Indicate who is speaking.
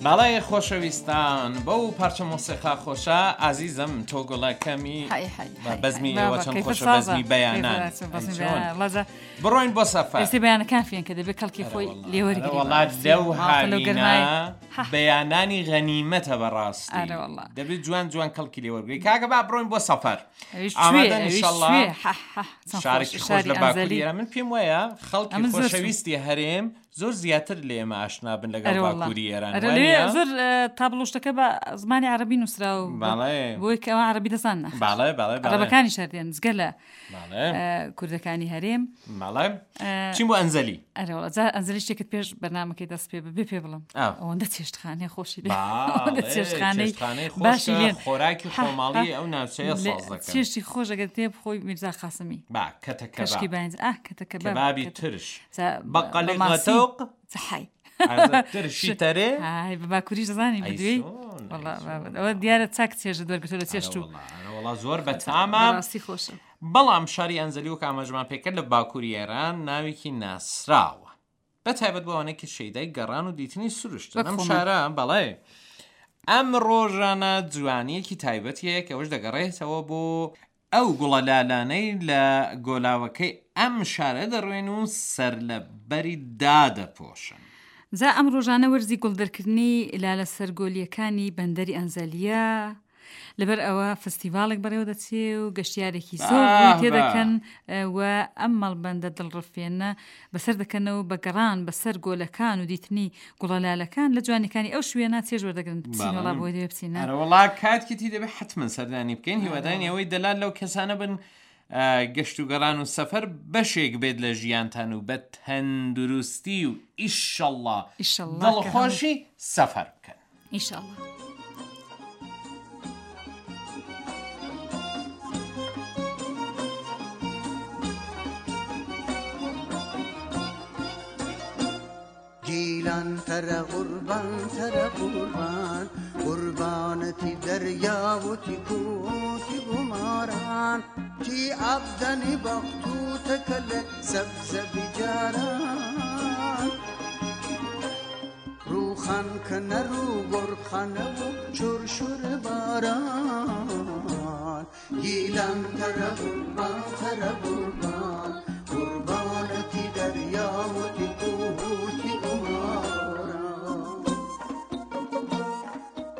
Speaker 1: بەڵێ خۆشەویستان بەو پارچە مۆسیقا خۆشە عەزیزم تۆ گوڵەکەمی بەزمی ئێوە چەند خۆشە بەزمی بەیانان بڕۆین بۆ سەفەر
Speaker 2: ئێستا بەیانەکان فێن کە دەبێت کەڵکی خۆی لێوەرگری
Speaker 1: وەڵات لەو هاوینە بەیانانی غەنیمەتە بەڕاستی دەبێت جوان جوان کەڵکی لێوەرگری کاکە با بڕۆین بۆ سەفەر ئامادەن ئینشەڵڵا شارێکی خۆش لە باکووری ئێران من پێم وایە خەڵکی خۆشەویستی هەرێم زۆر زیاتر لە ئێمە ئاشنا بن لەگەڵ باکووری ئێران
Speaker 2: زۆر تابلۆشتەکە بە زمانی عەرەبی نووسراوە بۆی کە ئەوە عەرەبی دەزانن عەرەبەکانی شاردیان جگە لە کوردەکانی هەرێم
Speaker 1: چیم بۆ ئەنزەلی
Speaker 2: ئەنزەلی شتێکت پێش بەرنامەکەی دەست پێ بڵم ئەوەندە چێشتخانەی خۆشی چێشتخانەی باشی لێن
Speaker 1: خۆراکی خۆماڵی ئەو ناوچەیە ساز دەکەن
Speaker 2: چێشتی خۆش ئەگەر تێ بخۆی میرزا خاسمی کەشکی باینج
Speaker 1: کەبابی ترش بەقەڵی غەتۆق
Speaker 2: صحي
Speaker 1: ترشي ترى
Speaker 2: هاي باكوري زاني بدوي والله ئەوە دیارە چاک چێژە دەرگتۆ لە چێشت و
Speaker 1: والله زۆر بەتامە
Speaker 2: ڕاستی خۆشە
Speaker 1: بەڵام شاری ئەنزەلی و کامەژمان پێکرد لە باکووری ئێران ناوێکی ناسراوە بەتایبەت بۆ ئەوانەی کە شەیدای گەڕان و دیتنی سروشتن ئەم شارە بەڵێ ئەم ڕۆژانە جوانیەکی تایبەتیە کە ئەوش دەگەڕێتەوە بۆ ئەو گوڵە لالانەی لە گۆلاوەکەی ئەم شارە دەڕوێن و سەر لە بەری دادەپۆشن
Speaker 2: زا ئەم ڕۆژانە وەرزی گوڵدەرکردنی لالە سەرگۆلیەکانی بەندەری ئەنزەلیە لەبەر ئەوە فستیڤالێک بەڕێوە دەچێ و گەشتیارێکی زۆر تێ دەکەن و ئەم مەڵبەندە دڵڕفێنە بەسەر دەکەنەوە بە گەڕان بەسەر گۆلەکان و دیتنی گوڵەلالەکان لە جوانەکانی ئەو شوێنە چێژ وەردەگرن بچینەوەڵا بۆی دەوێ بچینە
Speaker 1: وەڵا کاتکیتی دەبێت حتمن سەردانی بکەین هیوادانی ئەوەی دەلال لەو کەسانە بن گەشت و گەڕان و سەفەر بەشێک بێت لە ژیانتان و بە تەندروستی و ئیشەڵڵا دڵخۆشی سەفەر بکەن
Speaker 2: ئیشەڵڵا
Speaker 3: گیلان ترە قوربان قوربانەتی دەریاوتی کوتی بماران تی عەبدەنی بەختوتەکە لە سەبزە بیجاران ڕووخان کە نەڕوو گۆڕخانە و چۆرشور باران گیلان ترە قوربان